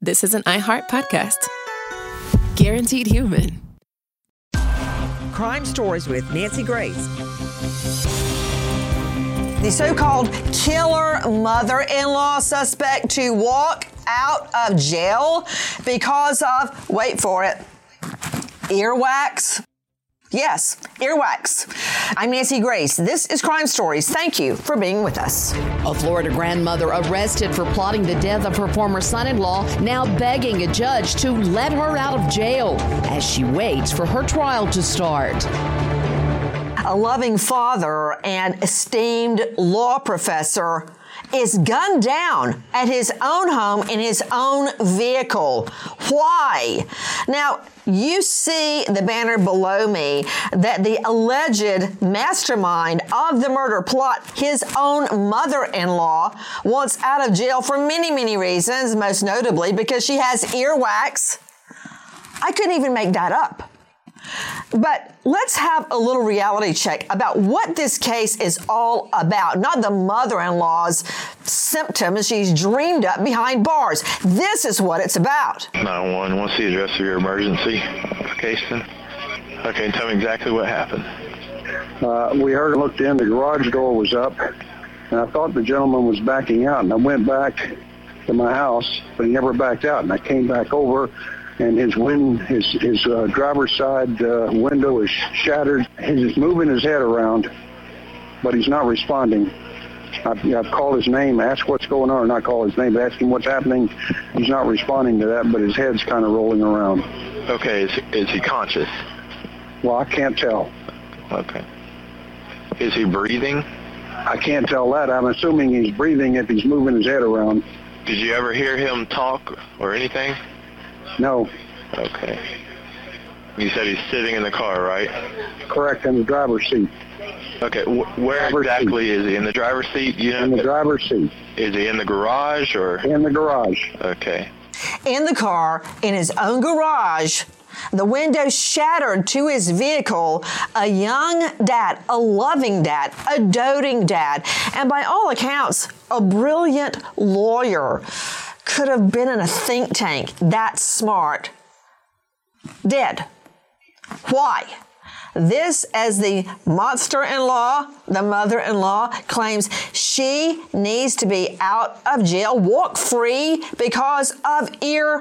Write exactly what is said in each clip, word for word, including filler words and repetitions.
this is an iHeart podcast. Guaranteed human. Crime Stories with Nancy Grace. The so-called killer mother-in-law suspect to walk out of jail because of, wait for it, earwax. Yes, earwax. I'm Nancy Grace. This is Crime Stories. Thank you for being with us. A Florida grandmother arrested for plotting the death of her former son-in-law, now begging a judge to let her out of jail as she waits for her trial to start. A loving father and esteemed law professor is gunned down at his own home in his own vehicle. Why? Now, you see the banner below me that the alleged mastermind of the murder plot, his own mother-in-law, wants out of jail for many, many reasons, most notably because she has earwax. I couldn't even make that up. But let's have a little reality check about what this case is all about, not the mother-in-law's symptoms she's dreamed up behind bars. This is what it's about. nine one one, what's the address of your emergency case then? Okay, tell me exactly what happened. Uh, we heard and looked in, the garage door was up, and I thought the gentleman was backing out, and I went back to my house, but he never backed out, and I came back over, and his wind, his his uh, driver's side uh, window is shattered. He's moving his head around, but he's not responding. I've, I've called his name, asked what's going on, or not call his name, but ask him what's happening. He's not responding to that, but his head's kind of rolling around. Okay, is, is he conscious? Well, I can't tell. Okay. Is he breathing? I can't tell that. I'm assuming he's breathing if he's moving his head around. Did you ever hear him talk or anything? No. Okay. You said he's sitting in the car, right? Correct, in the driver's seat. Okay, wh- where Driver's exactly seat. is he? In the driver's seat? You know, In the driver's seat. Is he in the garage or? In the garage. Okay. In the car, in his own garage, the window shattered to his vehicle, a young dad, a loving dad, a doting dad, and by all accounts, a brilliant lawyer. Could have been in a think tank, that smart. Dead. Why? This, as the monster-in-law, the mother-in-law, claims she needs to be out of jail, walk free because of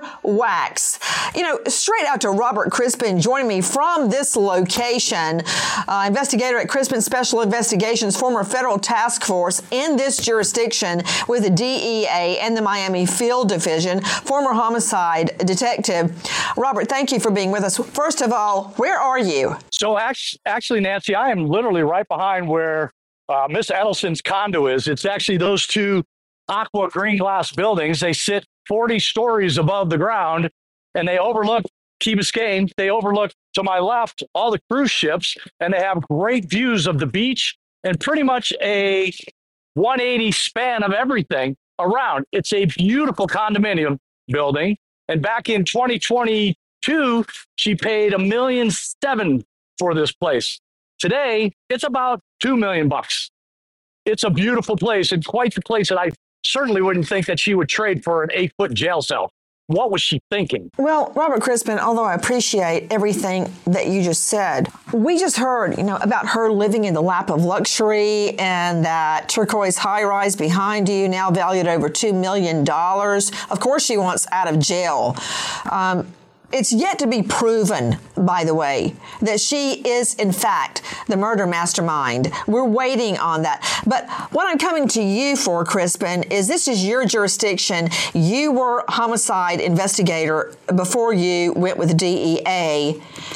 earwax. You know, straight out to Robert Crispin joining me from this location, uh, investigator at Crispin Special Investigations, former federal task force in this jurisdiction with the D E A and the Miami Field Division, former homicide detective. Robert, thank you for being with us. First of all, where are you? So actually, Nancy, I am literally right behind where uh, Miss Edelson's condo is. It's actually those two aqua green glass buildings. They sit forty stories above the ground, and they overlook Key Biscayne. They overlook, to my left, all the cruise ships, and they have great views of the beach and pretty much a one eighty span of everything around. It's a beautiful condominium building. And back in twenty twenty-two, she paid a million seven for this place. Today, it's about two million bucks. It's a beautiful place and quite the place that I certainly wouldn't think that she would trade for an eight foot jail cell. What was she thinking? Well, Robert Crispin, although I appreciate everything that you just said, we just heard, you know, about her living in the lap of luxury and that turquoise high-rise behind you now valued over two million dollars. Of course, she wants out of jail. Um, It's yet to be proven, by the way, that she is, in fact, the murder mastermind. We're waiting on that. But what I'm coming to you for, Crispin, is this is your jurisdiction. You were a homicide investigator before you went with the D E A.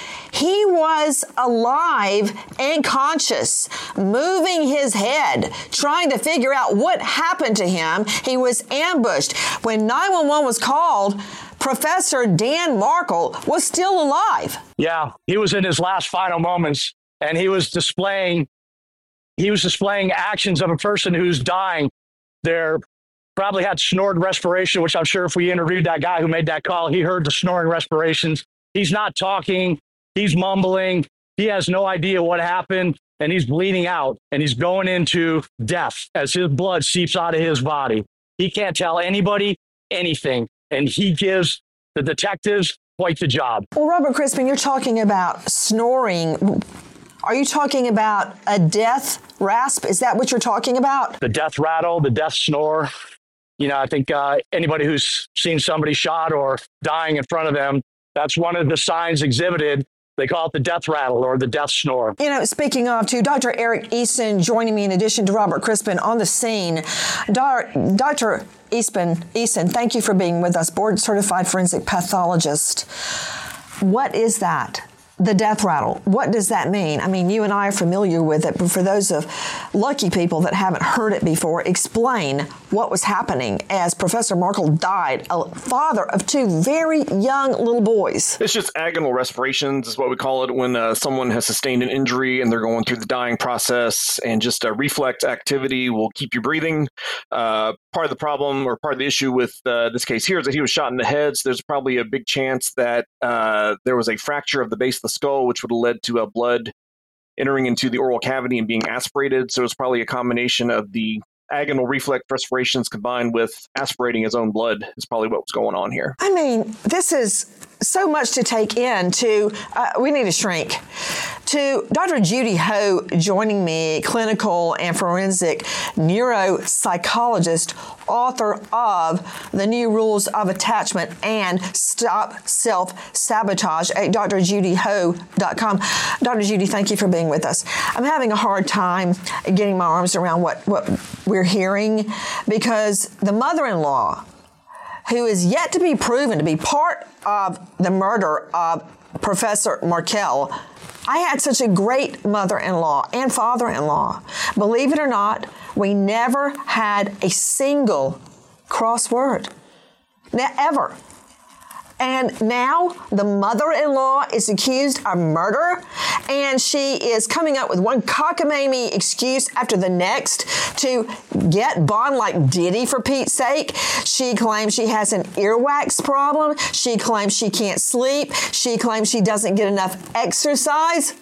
He was alive and conscious, moving his head, trying to figure out what happened to him. He was ambushed. When nine one one was called, Professor Dan Markel was still alive. Yeah, he was in his last final moments, and he was displaying he was displaying actions of a person who's dying. They're probably had snored respiration, which I'm sure if we interviewed that guy who made that call, he heard the snoring respirations. He's not talking. He's mumbling. He has no idea what happened, and he's bleeding out, and he's going into death as his blood seeps out of his body. He can't tell anybody anything. and he gives the detectives quite the job. Well, Robert Crispin, you're talking about snoring. Are you talking about a death rasp? Is that what you're talking about? The death rattle, the death snore. You know, I think uh, anybody who's seen somebody shot or dying in front of them, that's one of the signs exhibited. They call it the death rattle or the death snore. You know, speaking of, too, Doctor Eric Eason joining me in addition to Robert Crispin on the scene. Doctor Eason, Eason, thank you for being with us, board-certified forensic pathologist. What is that? The death rattle. What does that mean? I mean, you and I are familiar with it, but for those of lucky people that haven't heard it before, explain what was happening as Professor Markle died, a father of two very young little boys. It's just agonal respirations is what we call it when uh, someone has sustained an injury and they're going through the dying process, and just a reflex activity will keep you breathing. Uh, part of the problem or part of the issue with uh, this case here is that he was shot in the head, so there's probably a big chance that uh, there was a fracture of the base of the skull, which would have led to a blood entering into the oral cavity and being aspirated. So it's probably a combination of the agonal reflex respirations combined with aspirating his own blood is probably what was going on here. I mean, this is so much to take in. To uh, we need to shrink. To Doctor Judy Ho joining me, clinical and forensic neuropsychologist, author of The New Rules of Attachment and Stop Self-Sabotage at D R judy ho dot com. Doctor Judy, thank you for being with us. I'm having a hard time getting my arms around what, what we're hearing, because the mother-in-law, who is yet to be proven to be part of the murder of Professor Markle. I had such a great mother-in-law and father-in-law. Believe it or not, we never had a single crossword. Ever. And now the mother-in-law is accused of murder, and she is coming up with one cockamamie excuse after the next to get bond like Diddy, for Pete's sake. She claims she has an earwax problem. She claims she can't sleep. She claims she doesn't get enough exercise.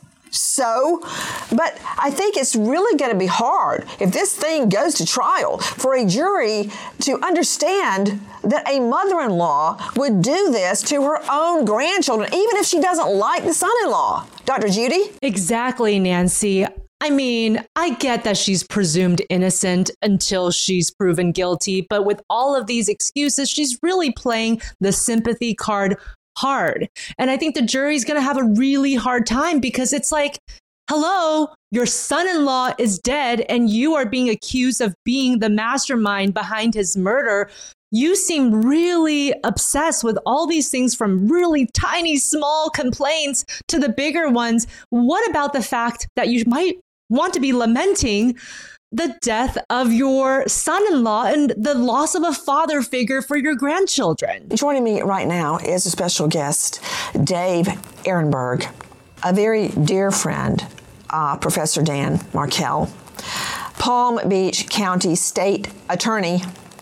So, but I think it's really going to be hard if this thing goes to trial for a jury to understand that a mother-in-law would do this to her own grandchildren, even if she doesn't like the son-in-law. Doctor Judy? Exactly, Nancy. I mean, I get that she's presumed innocent until she's proven guilty, but with all of these excuses, she's really playing the sympathy card hard. And I think the jury's going to have a really hard time, because it's like, hello, your son-in-law is dead and you are being accused of being the mastermind behind his murder. You seem really obsessed with all these things, from really tiny, small complaints to the bigger ones. What about the fact that you might want to be lamenting the death of your son-in-law and the loss of a father figure for your grandchildren? Joining me right now is a special guest, Dave Ehrenberg, a very dear friend, uh, Professor Dan Markle, Palm Beach County State Attorney.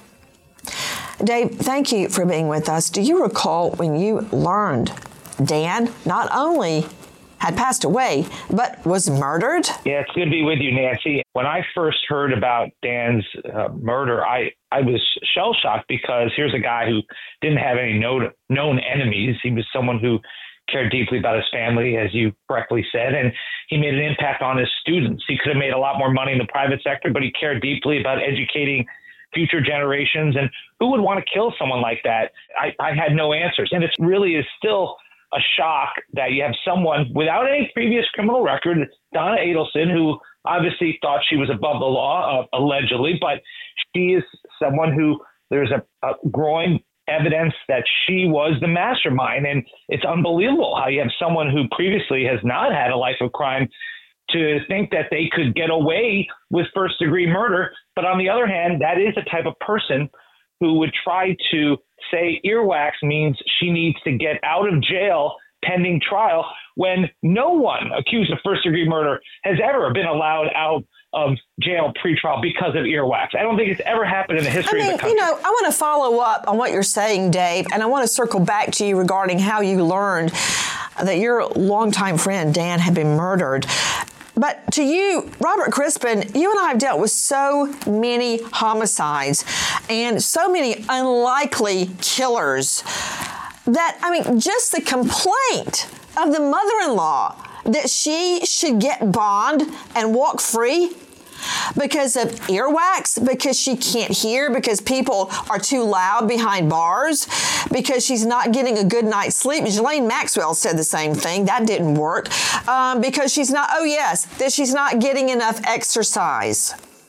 Dave, thank you for being with us. Do you recall when you learned Dan not only had passed away, but was murdered? Yeah, it's good to be with you, Nancy. When I first heard about Dan's uh, murder, I, I was shell-shocked, because here's a guy who didn't have any known, known enemies. He was someone who cared deeply about his family, as you correctly said, and he made an impact on his students. He could have made a lot more money in the private sector, but he cared deeply about educating future generations. And who would want to kill someone like that? I, I had no answers. And it really is still a shock that you have someone without any previous criminal record, Donna Adelson, who obviously thought she was above the law, uh, allegedly, but she is someone who there's a, a growing evidence that she was the mastermind. And it's unbelievable how you have someone who previously has not had a life of crime to think that they could get away with first degree murder. But on the other hand, that is the type of person who would try to say earwax means she needs to get out of jail pending trial, when no one accused of first degree murder has ever been allowed out of jail pre-trial because of earwax. I don't think it's ever happened in the history I mean, of the country. You know, I want to follow up on what you're saying, Dave, and I want to circle back to you regarding how you learned that your longtime friend, Dan, had been murdered. But to you, Robert Crispin, you and I have dealt with so many homicides and so many unlikely killers that, I mean, just the complaint of the mother-in-law that she should get bond and walk free because of earwax, because she can't hear, because people are too loud behind bars, because she's not getting a good night's sleep. Ghislaine Maxwell said the same thing. That didn't work. Um, because she's not, oh yes, that she's not getting enough exercise.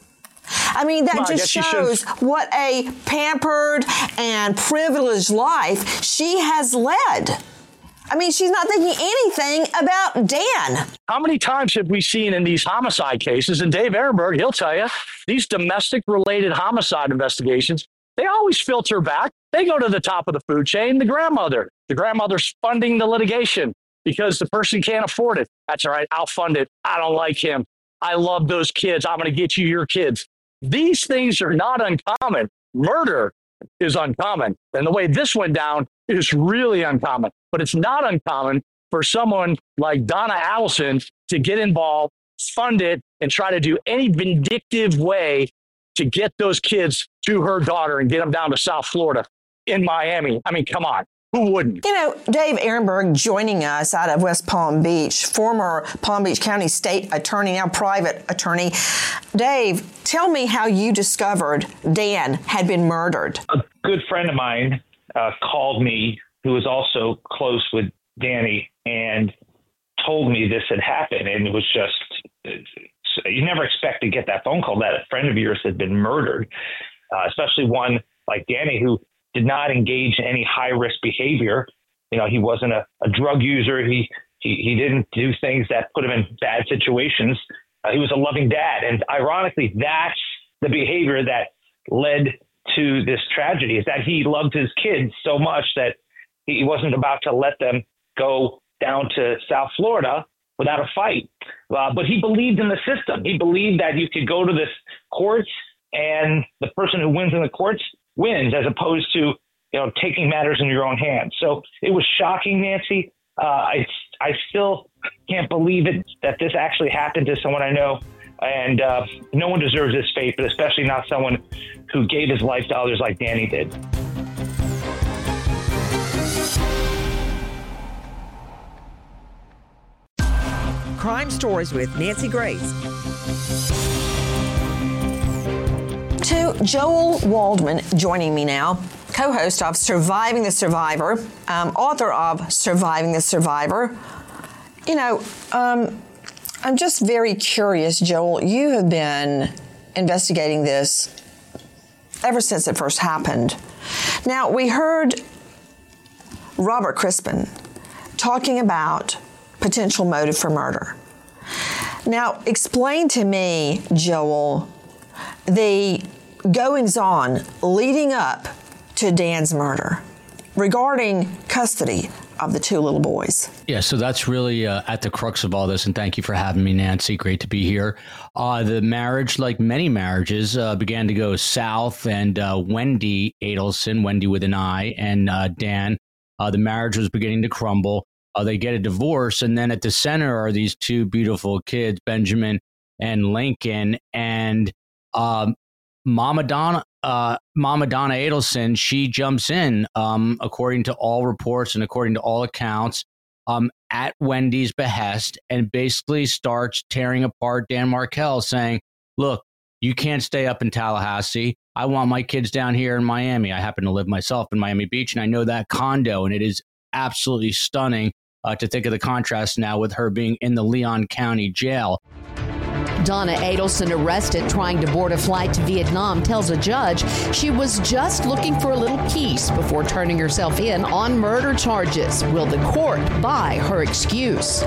I mean, that well, just shows what a pampered and privileged life she has led. I mean, she's not thinking anything about Dan. How many times have we seen in these homicide cases, and Dave Ehrenberg, he'll tell you, these domestic-related homicide investigations, they always filter back. They go to the top of the food chain, the grandmother. The grandmother's funding the litigation because the person can't afford it. That's all right, I'll fund it. I don't like him. I love those kids. I'm going to get you your kids. These things are not uncommon. Murder is uncommon. And the way this went down is really uncommon. But it's not uncommon for someone like Donna Allison to get involved, fund it, and try to do any vindictive way to get those kids to her daughter and get them down to South Florida in Miami. I mean, come on. Who wouldn't? You know, Dave Ehrenberg joining us out of West Palm Beach, former Palm Beach County State Attorney, now private attorney. Dave, tell me how you discovered Dan had been murdered. A good friend of mine uh, called me, who was also close with Danny, and told me this had happened. And it was just, you never expect to get that phone call that a friend of yours had been murdered, uh, especially one like Danny, who did not engage in any high-risk behavior. You know, he wasn't a, a drug user. He, he he didn't do things that put him in bad situations. Uh, he was a loving dad. And ironically, that's the behavior that led to this tragedy, is that he loved his kids so much that he wasn't about to let them go down to South Florida without a fight. Uh, but he believed in the system. He believed that you could go to this courts and the person who wins in the courts wins, as opposed to, you know, taking matters in your own hands. So it was shocking, Nancy. Uh, I I still can't believe it that this actually happened to someone I know. And uh, no one deserves this fate, but especially not someone who gave his life to others like Danny did. Crime Stories with Nancy Grace. To Joel Waldman joining me now, co-host of Surviving the Survivor, um, author of Surviving the Survivor. You know, um, I'm just very curious, Joel. You have been investigating this ever since it first happened. Now, we heard Robert Crispin talking about potential motive for murder. Now, explain to me, Joel, the goings-on leading up to Dan's murder regarding custody of the two little boys. Yeah, so that's really uh, at the crux of all this, and thank you for having me, Nancy. Great to be here. Uh, the marriage, like many marriages, uh, began to go south, and uh, Wendy Adelson, Wendy with an I, and uh, Dan, uh, the marriage was beginning to crumble. Uh, they get a divorce, and then at the center are these two beautiful kids, Benjamin and Lincoln, and um, Mama Donna, uh, Mama Donna Adelson, she jumps in, um, according to all reports and according to all accounts, um, at Wendy's behest, and basically starts tearing apart Dan Markel, saying, look, you can't stay up in Tallahassee. I want my kids down here in Miami. I happen to live myself in Miami Beach, and I know that condo, and it is absolutely stunning uh, to think of the contrast now with her being in the Leon County jail. Donna Adelson, arrested trying to board a flight to Vietnam, tells a judge she was just looking for a little peace before turning herself in on murder charges. Will the court buy her excuse?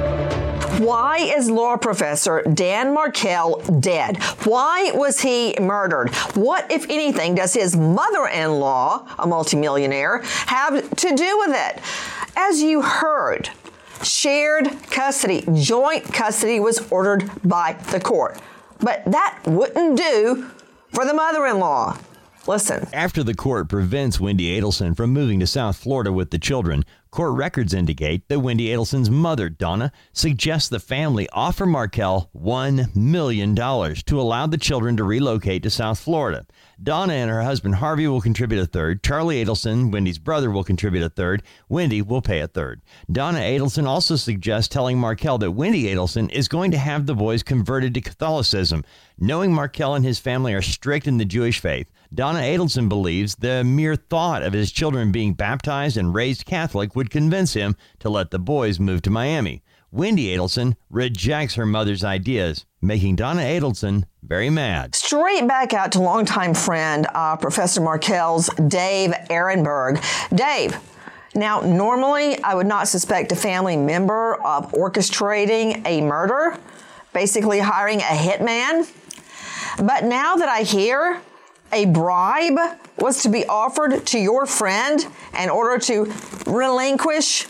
Why is law professor Dan Markel dead? Why was he murdered? What, if anything, does his mother-in-law, a multimillionaire, have to do with it? As you heard, shared custody, joint custody was ordered by the court. But that wouldn't do for the mother-in-law. Listen. After the court prevents Wendy Adelson from moving to South Florida with the children, Court records indicate that Wendy Adelson's mother, Donna, suggests the family offer Markel one million dollars to allow the children to relocate to South Florida. Donna and her husband, Harvey, will contribute a third. Charlie Adelson, Wendy's brother, will contribute a third. Wendy will pay a third. Donna Adelson also suggests telling Markel that Wendy Adelson is going to have the boys converted to Catholicism. Knowing Markel and his family are strict in the Jewish faith, Donna Adelson believes the mere thought of his children being baptized and raised Catholic would convince him to let the boys move to Miami. Wendy Adelson rejects her mother's ideas, making Donna Adelson very mad. Straight back out to longtime friend, uh, Professor Markel's Dave Ehrenberg. Dave, now normally I would not suspect a family member of orchestrating a murder, basically hiring a hitman. But now that I hear a bribe was to be offered to your friend in order to relinquish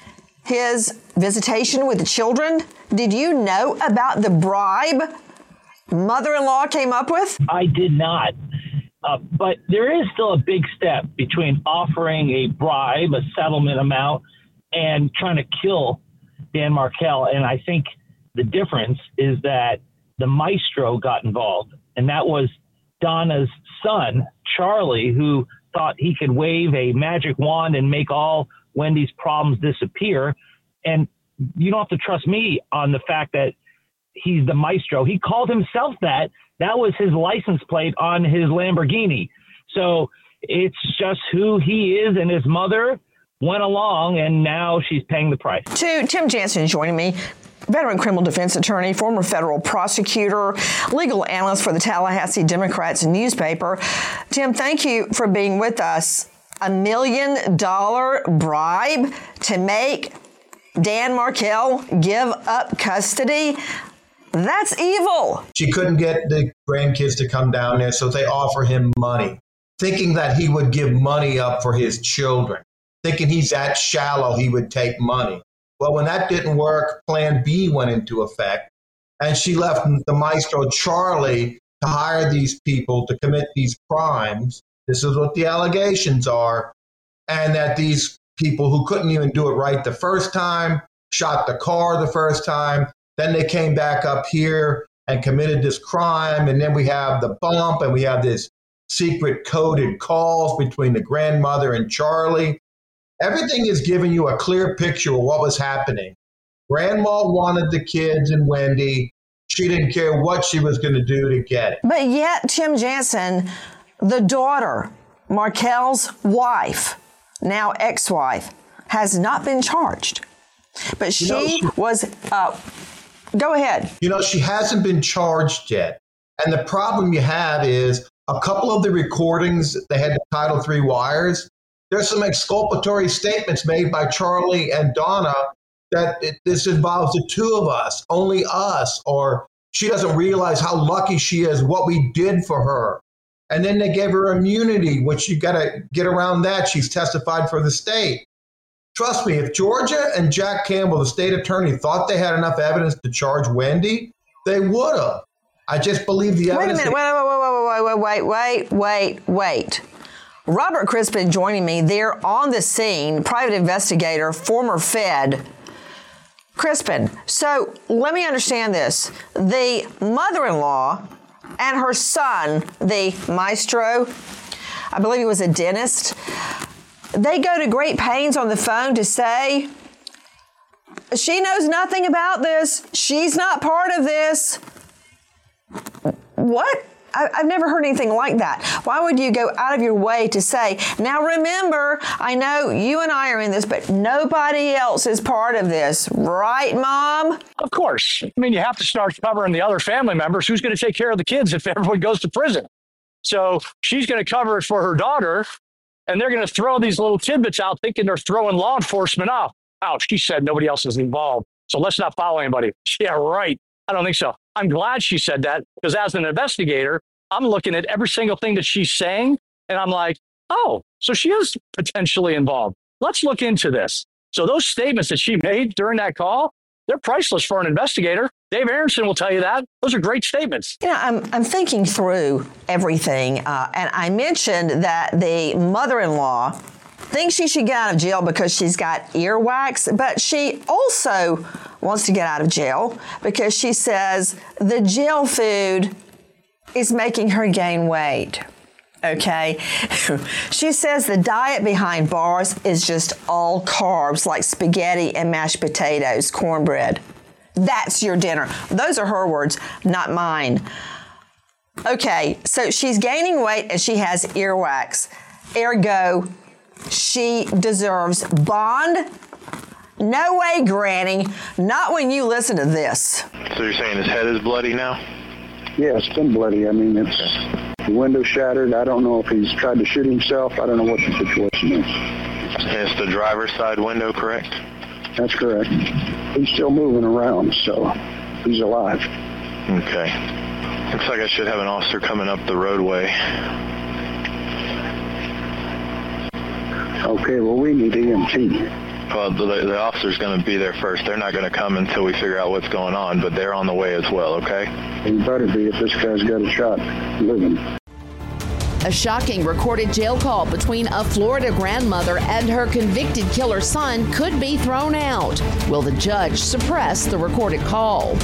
his visitation with the children, did you know about the bribe mother-in-law came up with? I did not. Uh, but there is still a big step between offering a bribe, a settlement amount, and trying to kill Dan Markel. And I think the difference is that the maestro got involved, and that was Donna's son, Charlie, who thought he could wave a magic wand and make all Wendy's problems disappear. And you don't have to trust me on the fact that he's the maestro. He called himself that. That was his license plate on his Lamborghini. So it's just who he is, and his mother went along, and now she's paying the price. To Tim Jansen joining me, veteran criminal defense attorney, former federal prosecutor, legal analyst for the Tallahassee Democrats newspaper. Tim, thank you for being with us. A million dollar bribe to make Dan Markel give up custody? That's evil. She couldn't get the grandkids to come down there, so they offer him money, thinking that he would give money up for his children, thinking he's that shallow he would take money. Well, when that didn't work, Plan B went into effect, and she left the maestro Charlie to hire these people to commit these crimes. This is what the allegations are, and that these people who couldn't even do it right the first time, shot the car the first time, then they came back up here and committed this crime, and then we have the bump, and we have this secret coded calls between the grandmother and Charlie. Everything is giving you a clear picture of what was happening. Grandma wanted the kids and Wendy. She didn't care what she was going to do to get it. But yet, Tim Jansen, the daughter, Markel's wife, now ex-wife, has not been charged. But she, you know, she was, uh, go ahead. You know, she hasn't been charged yet. And the problem you have is a couple of the recordings, they had the Title three wires. There's some exculpatory statements made by Charlie and Donna that it, this involves the two of us, only us, or she doesn't realize how lucky she is, what we did for her. And then they gave her immunity, which you got to get around that. She's testified for the state. Trust me, if Georgia and Jack Campbell, the state attorney, thought they had enough evidence to charge Wendy, they would have. I just believe the evidence. Wait a minute, wait, wait, wait, wait, wait, wait, wait, wait. Robert Crispin joining me there on the scene, private investigator, former Fed. Crispin, so let me understand this. The mother-in-law and her son, the maestro, I believe he was a dentist, they go to great pains on the phone to say, she knows nothing about this. She's not part of this. What? I, I've never heard anything like that. Why would you go out of your way to say, now remember, I know you and I are in this, but nobody else is part of this. Right, Mom? Of course. I mean, you have to start covering the other family members. Who's going to take care of the kids if everyone goes to prison? So she's going to cover it for her daughter, and they're going to throw these little tidbits out thinking they're throwing law enforcement off. Ouch, she said nobody else is involved, so let's not follow anybody. Yeah, right. I don't think so. I'm glad she said that, because as an investigator, I'm looking at every single thing that she's saying, and I'm like, oh, so she is potentially involved. Let's look into this. So those statements that she made during that call, they're priceless for an investigator. Dave Aronson will tell you that. Those are great statements. You know, I'm, I'm thinking through everything, uh, and I mentioned that the mother-in-law thinks she should get out of jail because she's got earwax, but she also wants to get out of jail because she says the jail food is making her gain weight. Okay. She says the diet behind bars is just all carbs like spaghetti and mashed potatoes, cornbread. That's your dinner. Those are her words, not mine. Okay, so she's gaining weight and she has earwax. Ergo, she deserves bond. No way, Granny. Not when you listen to this. So you're saying his head is bloody now? Yeah, it's been bloody. I mean, it's the window shattered. I don't know if he's tried to shoot himself. I don't know what the situation is. And it's the driver's side window, correct? That's correct. He's still moving around, so he's alive. Okay. Looks like I should have an officer coming up the roadway. Okay, well, we need E M T. Well, the, the officer's going to be there first. They're not going to come until we figure out what's going on, but they're on the way as well, okay? He better be if this guy's got a shot living. A shocking recorded jail call between a Florida grandmother and her convicted killer son could be thrown out. Will the judge suppress the recorded call?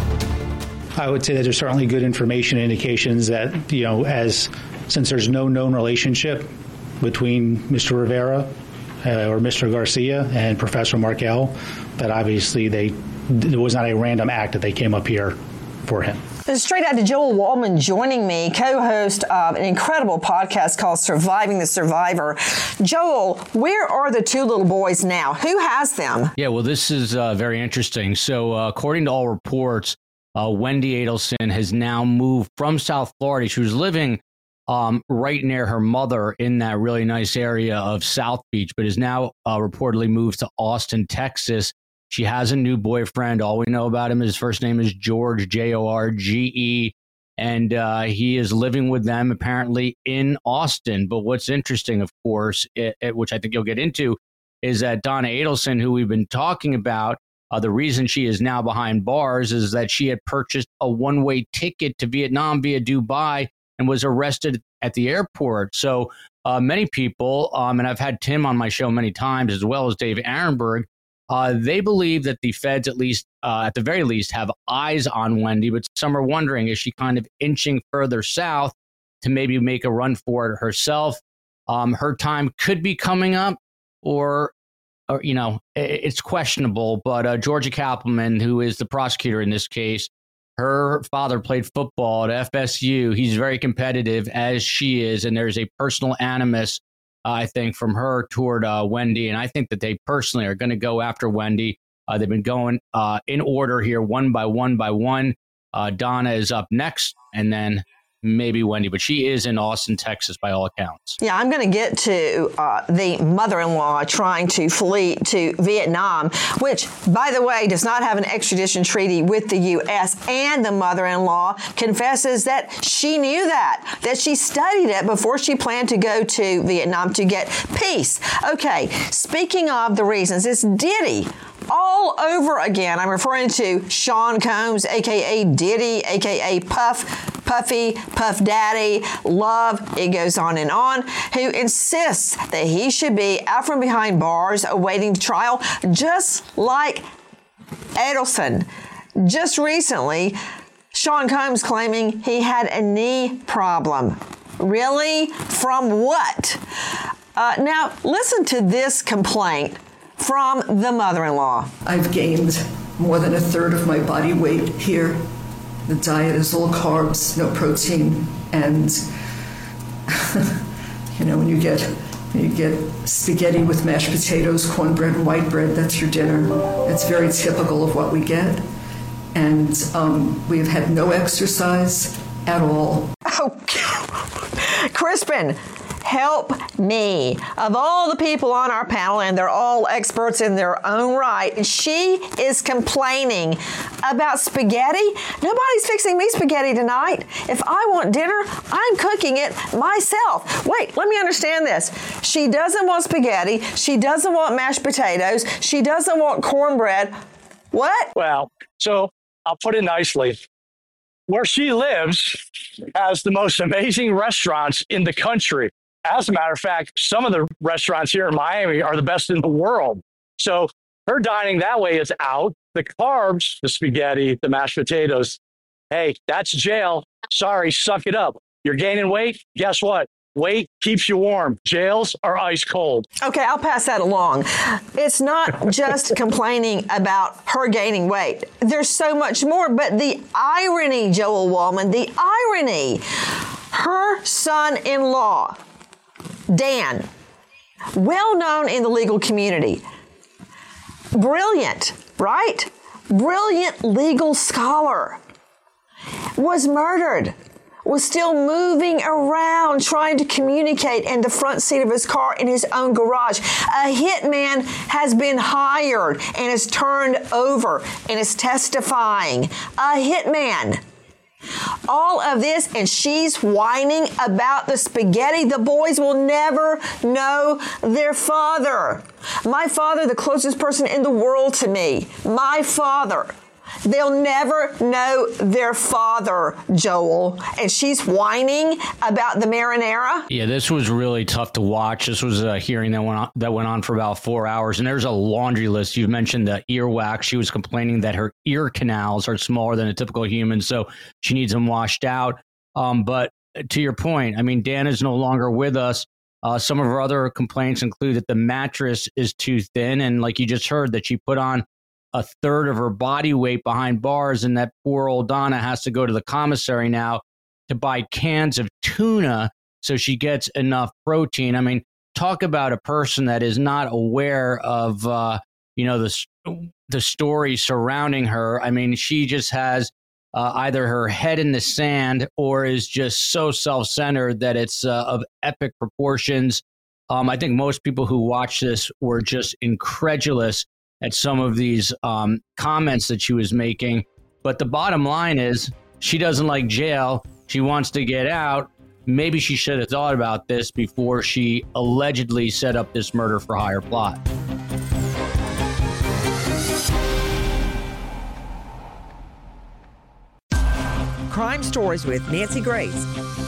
I would say that there's certainly good information indications that, you know, as since there's no known relationship between Mister Rivera uh, or Mister Garcia and Professor Markel, that obviously they it was not a random act that they came up here for him. Straight out to Joel Waldman joining me, co-host of an incredible podcast called Surviving the Survivor. Joel, where are the two little boys now? Who has them? Yeah, well, this is uh, very interesting. So uh, according to all reports, uh, Wendy Adelson has now moved from South Florida. She was living um, right near her mother in that really nice area of South Beach, but is now uh, reportedly moved to Austin, Texas. She has a new boyfriend. All we know about him, his first name is George, J O R G E, and uh, he is living with them apparently in Austin. But what's interesting, of course, it, it, which I think you'll get into, is that Donna Adelson, who we've been talking about, uh, the reason she is now behind bars is that she had purchased a one-way ticket to Vietnam via Dubai and was arrested at the airport. So uh, many people, um, and I've had Tim on my show many times, as well as Dave Arenberg, Uh, they believe that the feds, at least uh, at the very least, have eyes on Wendy, but some are wondering, is she kind of inching further south to maybe make a run for it herself? Um, her time could be coming up, or, or you know, it, it's questionable. But uh, Georgia Kappelman, who is the prosecutor in this case, her father played football at F S U. He's very competitive, as she is, and there's a personal animus, I think, from her toward uh, Wendy. And I think that they personally are going to go after Wendy. Uh, they've been going uh, in order here, one by one by one. Uh, Donna is up next, and then maybe Wendy. But she is in Austin, Texas, by all accounts. Yeah, I'm going to get to uh, the mother-in-law trying to flee to Vietnam, which, by the way, does not have an extradition treaty with the U S, and the mother-in-law confesses that she knew that, that she studied it before she planned to go to Vietnam to get peace. Okay, speaking of the reasons, it's Diddy all over again. I'm referring to Sean Combs, a k a. Diddy, a k a. Puff, Puffy, Puff Daddy, Love, it goes on and on, who insists that he should be out from behind bars awaiting trial, just like Adelson. Just recently, Sean Combs claiming he had a knee problem. Really? From what? Uh, now, listen to this complaint from the mother-in-law. I've gained more than a third of my body weight here. The diet is all carbs, no protein, and you know, when you get when you get spaghetti with mashed potatoes, cornbread, and white bread, that's your dinner. It's very typical of what we get, and um, we've had no exercise at all. Oh, Crispin, help me. Of all the people on our panel, and they're all experts in their own right, she is complaining about spaghetti. Nobody's fixing me spaghetti tonight. If I want dinner, I'm cooking it myself. Wait, let me understand this. She doesn't want spaghetti. She doesn't want mashed potatoes. She doesn't want cornbread. What? Well, so I'll put it nicely. Where she lives has the most amazing restaurants in the country. As a matter of fact, some of the restaurants here in Miami are the best in the world. So her dining that way is out. The carbs, the spaghetti, the mashed potatoes, hey, that's jail. Sorry, suck it up. You're gaining weight? Guess what? Weight keeps you warm. Jails are ice cold. Okay, I'll pass that along. It's not just complaining about her gaining weight. There's so much more, but the irony, Joel Wallman, the irony. Her son-in-law, Dan, well known in the legal community, brilliant, right? Brilliant legal scholar, was murdered. Was still moving around trying to communicate in the front seat of his car in his own garage. A hitman has been hired and is turned over and is testifying. A hitman. All of this, and she's whining about the spaghetti. The boys will never know their father. My father, the closest person in the world to me. My father. They'll never know their father, Joel. And she's whining about the marinara. Yeah, this was really tough to watch. This was a hearing that went on, that went on for about four hours. And there's a laundry list. You mentioned the earwax. She was complaining that her ear canals are smaller than a typical human, so she needs them washed out. Um, but to your point, I mean, Dan is no longer with us. Uh, some of her other complaints include that the mattress is too thin. And like you just heard, that she put on a third of her body weight behind bars, and that poor old Donna has to go to the commissary now to buy cans of tuna so she gets enough protein. I mean, talk about a person that is not aware of, uh, you know, the, the story surrounding her. I mean, she just has uh, either her head in the sand or is just so self-centered that it's uh, of epic proportions. Um, I think most people who watch this were just incredulous at some of these um, comments that she was making. But the bottom line is she doesn't like jail. She wants to get out. Maybe she should have thought about this before she allegedly set up this murder for hire plot. Crime Stories with Nancy Grace.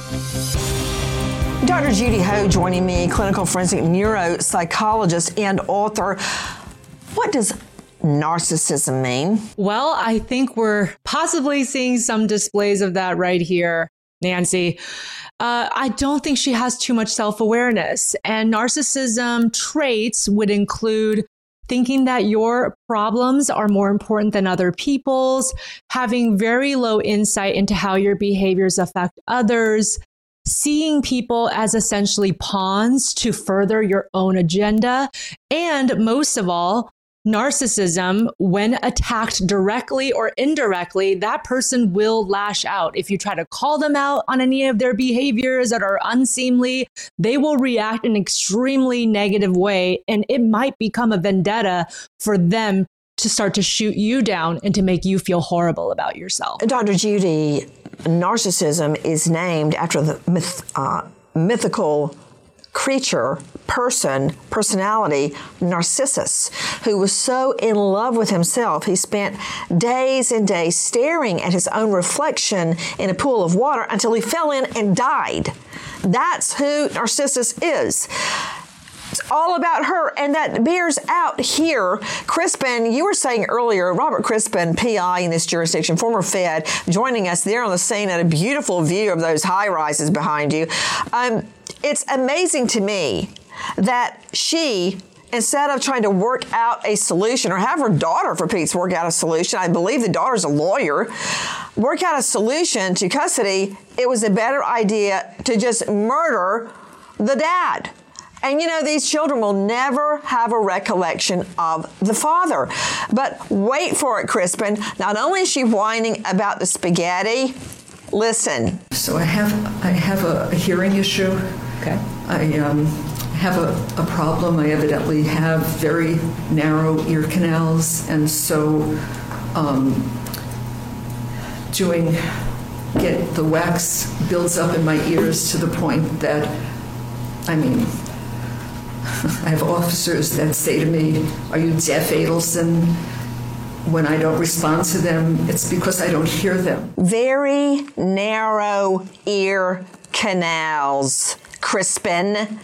Doctor Judy Ho joining me, clinical forensic neuropsychologist and author. What does narcissism mean? Well, I think we're possibly seeing some displays of that right here, Nancy. Uh, I don't think she has too much self-awareness. And narcissism traits would include thinking that your problems are more important than other people's, having very low insight into how your behaviors affect others, seeing people as essentially pawns to further your own agenda, and most of all, narcissism, when attacked directly or indirectly, that person will lash out. If you try to call them out on any of their behaviors that are unseemly, they will react in an extremely negative way, and it might become a vendetta for them to start to shoot you down and to make you feel horrible about yourself. Doctor Judy, narcissism is named after the myth, uh, mythical creature, person, personality, Narcissus, who was so in love with himself, he spent days and days staring at his own reflection in a pool of water until he fell in and died. That's who Narcissus is. It's all about her, and that bears out here. Crispin, you were saying earlier, Robert Crispin, P I in this jurisdiction, former Fed, joining us there on the scene at a beautiful view of those high-rises behind you. Um, it's amazing to me that she, instead of trying to work out a solution, or have her daughter, for Pete's, work out a solution, I believe the daughter's a lawyer, work out a solution to custody, it was a better idea to just murder the dad. And, you know, these children will never have a recollection of the father. But wait for it, Crispin. Not only is she whining about the spaghetti, listen. So I have I have a, a hearing issue. Okay. I um, have a, a problem. I evidently have very narrow ear canals. And so um, doing, get the wax builds up in my ears to the point that, I mean, I have officers that say to me, "Are you deaf, Adelson?" When I don't respond to them, it's because I don't hear them. Very narrow ear canals. Crispin.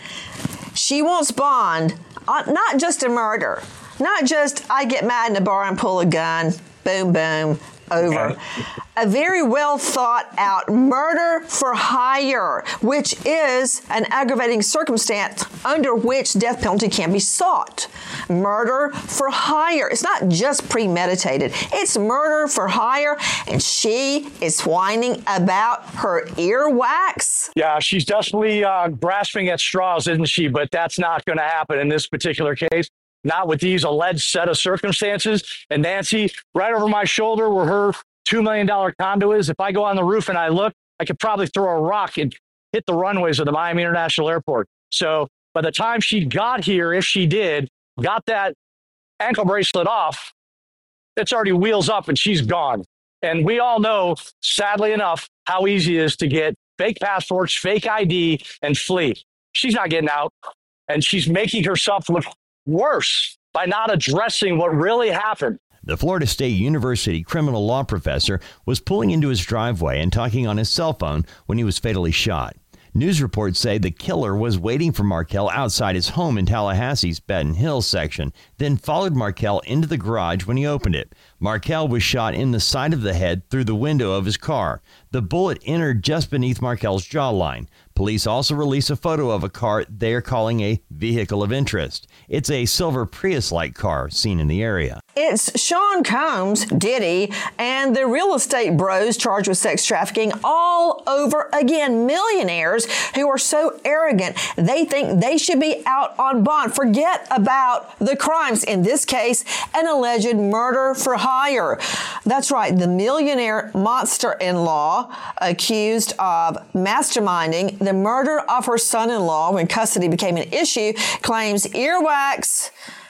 She wants bond, uh, not just a murder, not just I get mad in a bar and pull a gun, boom, boom, over. A very well thought out murder for hire, which is an aggravating circumstance under which death penalty can be sought. Murder for hire. It's not just premeditated. It's murder for hire. And she is whining about her earwax. Yeah, she's definitely uh, grasping at straws, isn't she? But that's not going to happen in this particular case. Not with these alleged set of circumstances. And Nancy, right over my shoulder where her two million dollars condo is, if I go on the roof and I look, I could probably throw a rock and hit the runways of the Miami International Airport. So by the time she got here, if she did, got that ankle bracelet off, it's already wheels up and she's gone. And we all know, sadly enough, how easy it is to get fake passports, fake I D, and flee. She's not getting out, and she's making herself look worse by not addressing what really happened. The Florida State University criminal law professor was pulling into his driveway and talking on his cell phone when he was fatally shot. News reports say the killer was waiting for Markel outside his home in Tallahassee's Benton Hills section, then followed Markel into the garage when he opened it. Markel was shot in the side of the head through the window of his car. The bullet entered just beneath Markel's jawline. Police also released a photo of a car they are calling a vehicle of interest. It's a silver Prius-like car seen in the area. It's Sean Combs, Diddy, and the real estate bros charged with sex trafficking all over again. Millionaires who are so arrogant, they think they should be out on bond. Forget about the crimes. In this case, an alleged murder for hire. That's right. The millionaire monster-in-law accused of masterminding the murder of her son-in-law when custody became an issue claims earwax,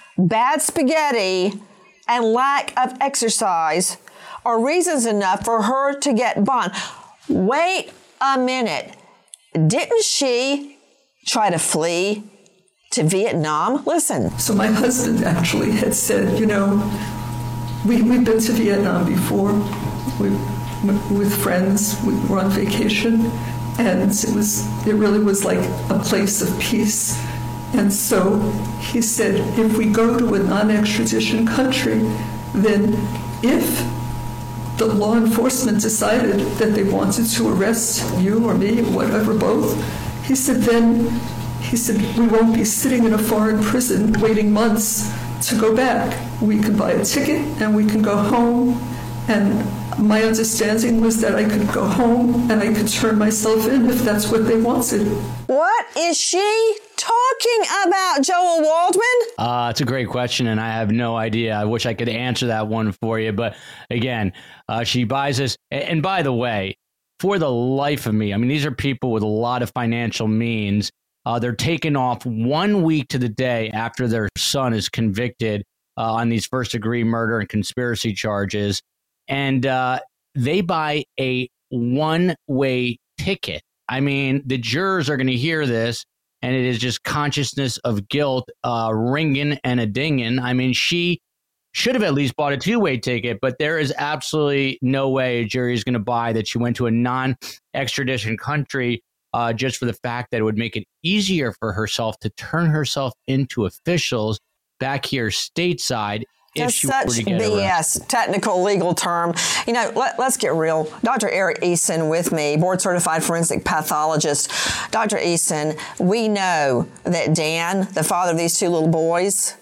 bad spaghetti, and lack of exercise are reasons enough for her to get bond. Wait a minute. Didn't she try to flee to Vietnam? Listen. So my husband actually had said, you know, we, we've been to Vietnam before we, with friends. We were on vacation, and it was it really was like a place of peace. And so he said, if we go to a non-extradition country, then if the law enforcement decided that they wanted to arrest you or me, or whatever, both, he said, then, he said, we won't be sitting in a foreign prison waiting months to go back. We can buy a ticket and we can go home. And my understanding was that I could go home and I could turn myself in if that's what they wanted. What is she talking about, Joel Waldman? Uh, it's a great question, and I have no idea. I wish I could answer that one for you. But again, uh, she buys this. And by the way, for the life of me, I mean, these are people with a lot of financial means. Uh, they're taken off one week to the day after their son is convicted uh, on these first degree murder and conspiracy charges. And uh, they buy a one-way ticket. I mean, the jurors are going to hear this, and it is just consciousness of guilt uh, ringing and a dinging. I mean, she should have at least bought a two-way ticket, but there is absolutely no way a jury is going to buy that she went to a non-extradition country uh, just for the fact that it would make it easier for herself to turn herself into officials back here stateside. That's such B S, technical legal term. You know, let, let's get real. Doctor Eric Eason with me, board-certified forensic pathologist. Doctor Eason, we know that Dan, the father of these two little boys,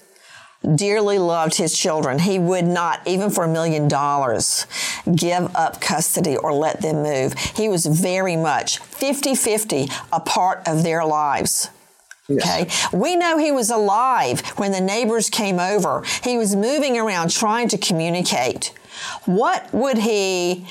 dearly loved his children. He would not, even for a million dollars, give up custody or let them move. He was very much fifty-fifty a part of their lives. Okay. Yes. We know he was alive when the neighbors came over. He was moving around trying to communicate. What would he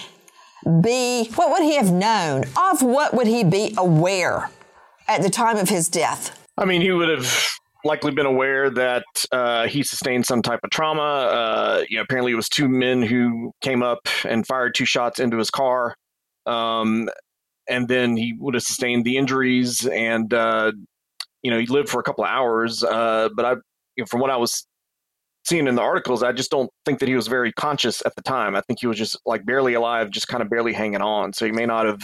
be, what would he have known? Of what would he be aware at the time of his death? I mean, he would have likely been aware that uh, he sustained some type of trauma. Uh, you know, apparently it was two men who came up and fired two shots into his car. Um, and then he would have sustained the injuries and, uh, you know, he lived for a couple of hours, uh, but I, you know, from what I was seeing in the articles, I just don't think that he was very conscious at the time. I think he was just like barely alive, just kind of barely hanging on. So he may not have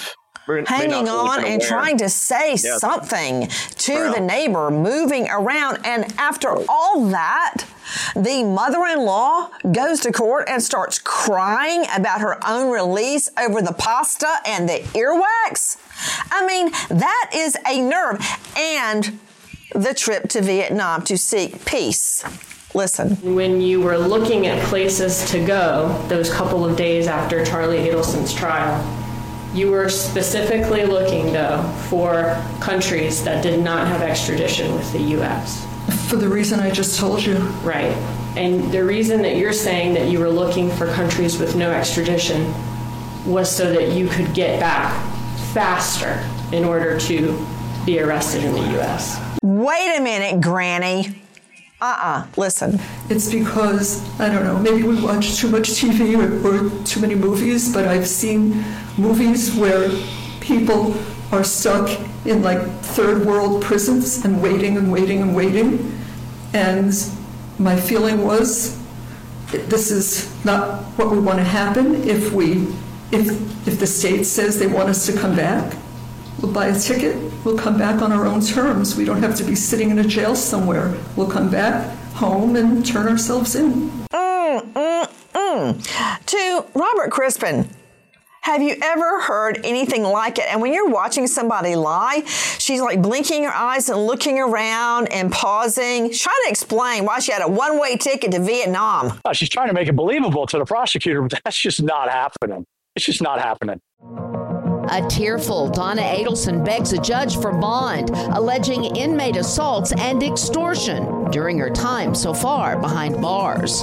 hanging on and trying to say yes. something to well. the neighbor, moving around. And after all that, the mother-in-law goes to court and starts crying about her own release over the pasta and the earwax. I mean, that is a nerve. And the trip to Vietnam to seek peace. Listen. When you were looking at places to go those couple of days after Charlie Adelson's trial, you were specifically looking, though, for countries that did not have extradition with the U S For the reason I just told you. Right. And the reason that you're saying that you were looking for countries with no extradition was so that you could get back faster in order to be arrested in the U S Wait a minute, Granny. Uh-uh, listen. It's because, I don't know, maybe we watch too much T V or, or too many movies, but I've seen movies where people are stuck in like third world prisons and waiting and waiting and waiting. And my feeling was, this is not what we want to happen. If we, if if the state says they want us to come back, we'll buy a ticket, we'll come back on our own terms. We don't have to be sitting in a jail somewhere. We'll come back home and turn ourselves in. Mm, mm, mm. To Robert Crispin, have you ever heard anything like it? And when you're watching somebody lie, she's like blinking her eyes and looking around and pausing. She's trying to explain why she had a one-way ticket to Vietnam. Oh, she's trying to make it believable to the prosecutor, but that's just not happening. It's just not happening. A tearful Donna Adelson begs a judge for bond, alleging inmate assaults and extortion during her time so far behind bars.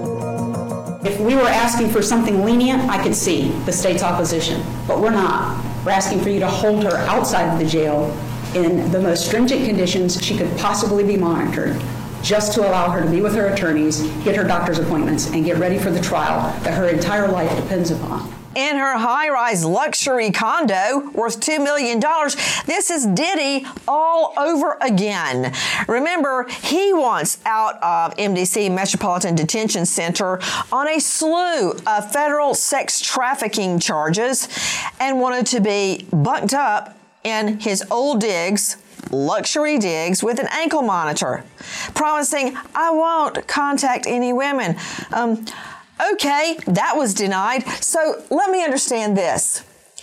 If we were asking for something lenient, I could see the state's opposition, but we're not. We're asking for you to hold her outside of the jail in the most stringent conditions she could possibly be monitored, just to allow her to be with her attorneys, get her doctor's appointments, and get ready for the trial that her entire life depends upon. In her high-rise luxury condo worth two million dollars, this is Diddy all over again. Remember, he wants out of M D C Metropolitan Detention Center on a slew of federal sex trafficking charges and wanted to be bunked up in his old digs, luxury digs, with an ankle monitor, promising, I won't contact any women. Um, Okay, that was denied. So let me understand this.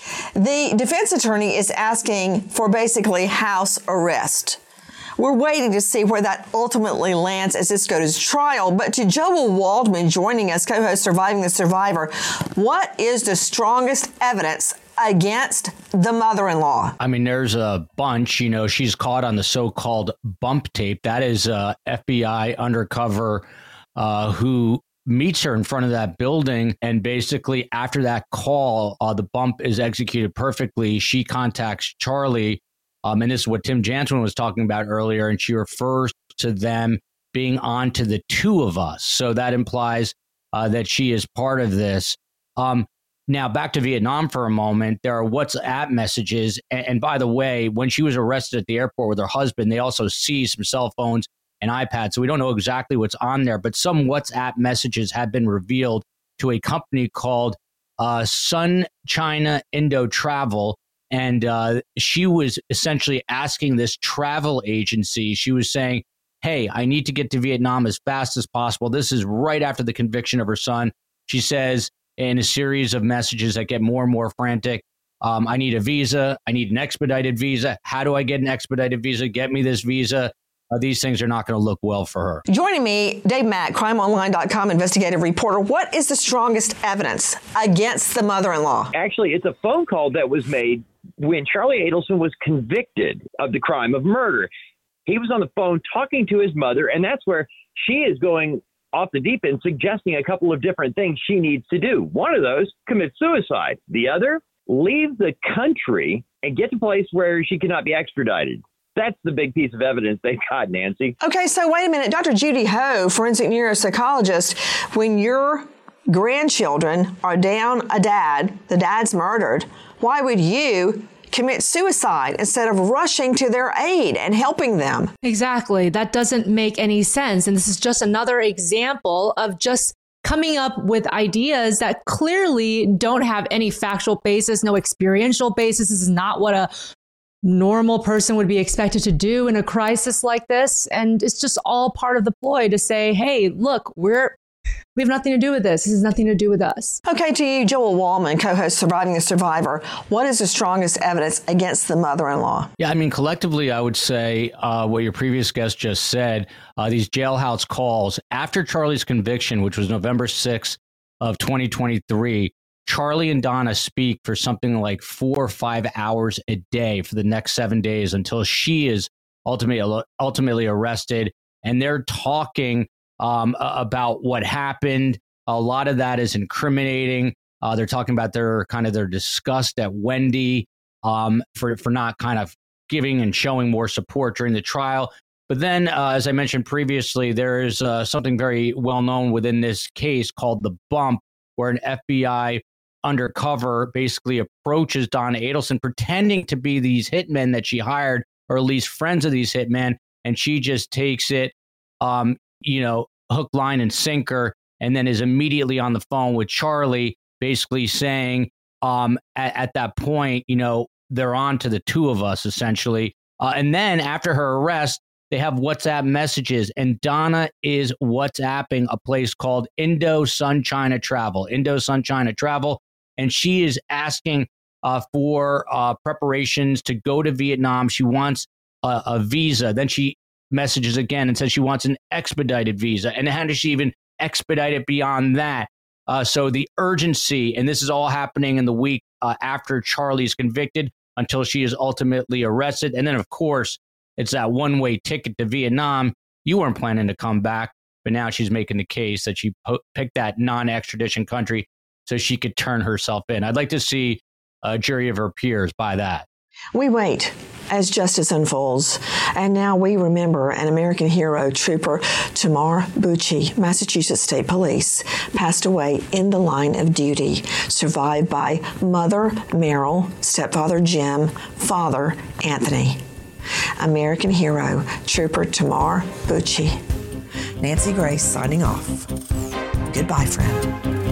The defense attorney is asking for basically house arrest. We're waiting to see where that ultimately lands as this goes to trial. But to Joel Waldman joining us, co-host Surviving the Survivor, what is the strongest evidence against the mother-in-law? I mean, there's a bunch. You know, she's caught on the so-called bump tape. That is uh, F B I undercover uh, who meets her in front of that building. And basically after that call, uh, the bump is executed perfectly. She contacts Charlie. Um, and this is what Tim Jansen was talking about earlier. And she refers to them being on to the two of us. So that implies uh, that she is part of this. Um, now, back to Vietnam for a moment. There are WhatsApp messages. And, and by the way, when she was arrested at the airport with her husband, they also seized some cell phones and iPad. So we don't know exactly what's on there, but some WhatsApp messages have been revealed to a company called uh, Sun China Indo Travel. And uh, she was essentially asking this travel agency, she was saying, hey, I need to get to Vietnam as fast as possible. This is right after the conviction of her son. She says in a series of messages that get more and more frantic, um, I need a visa. I need an expedited visa. How do I get an expedited visa? Get me this visa. Uh, these things are not going to look well for her. Joining me, Dave Mack, crime online dot com investigative reporter. What is the strongest evidence against the mother-in-law? Actually, it's a phone call that was made when Charlie Adelson was convicted of the crime of murder. He was on the phone talking to his mother, and that's where she is going off the deep end, suggesting a couple of different things she needs to do. One of those, commit suicide. The other, leave the country and get to a place where she cannot be extradited. That's the big piece of evidence they got, Nancy. Okay, so wait a minute. Doctor Judy Ho, forensic neuropsychologist, when your grandchildren are down a dad, the dad's murdered, why would you commit suicide instead of rushing to their aid and helping them? Exactly. That doesn't make any sense. And this is just another example of just coming up with ideas that clearly don't have any factual basis, no experiential basis. This is not what a normal person would be expected to do in a crisis like this. And it's just all part of the ploy to say, hey, look, we're we have nothing to do with this. This has nothing to do with us. Okay, to you, Joel Wallman, co-host Surviving the Survivor. What is the strongest evidence against the mother-in-law? Yeah, I mean, collectively, I would say uh, what your previous guest just said, uh, these jailhouse calls after Charlie's conviction, which was November sixth of twenty twenty-three, Charlie and Donna speak for something like four or five hours a day for the next seven days until she is ultimately, ultimately arrested. And they're talking um, about what happened. A lot of that is incriminating. Uh, they're talking about their kind of their disgust at Wendy um, for, for not kind of giving and showing more support during the trial. But then, uh, as I mentioned previously, there is uh, something very well known within this case called the bump, where an F B I undercover basically approaches Donna Adelson pretending to be these hitmen that she hired, or at least friends of these hitmen, and she just takes it, um, you know, hook, line, and sinker, and then is immediately on the phone with Charlie, basically saying, um, at, at that point, you know, they're on to the two of us, essentially. Uh, and then after her arrest, they have WhatsApp messages, and Donna is WhatsApping a place called Indo Sun China Travel, Indo Sun China Travel. And she is asking uh, for uh, preparations to go to Vietnam. She wants a, a visa. Then she messages again and says she wants an expedited visa. And how does she even expedite it beyond that? Uh, so the urgency, and this is all happening in the week uh, after Charlie's convicted until she is ultimately arrested. And then, of course, it's that one-way ticket to Vietnam. You weren't planning to come back, but now she's making the case that she po- picked that non-extradition country so she could turn herself in. I'd like to see a jury of her peers by that. We wait as justice unfolds. And now we remember an American hero, Trooper Tamar Bucci, Massachusetts State Police, passed away in the line of duty, survived by mother Meryl, stepfather Jim, father Anthony. American hero, Trooper Tamar Bucci. Nancy Grace signing off. Goodbye, friend.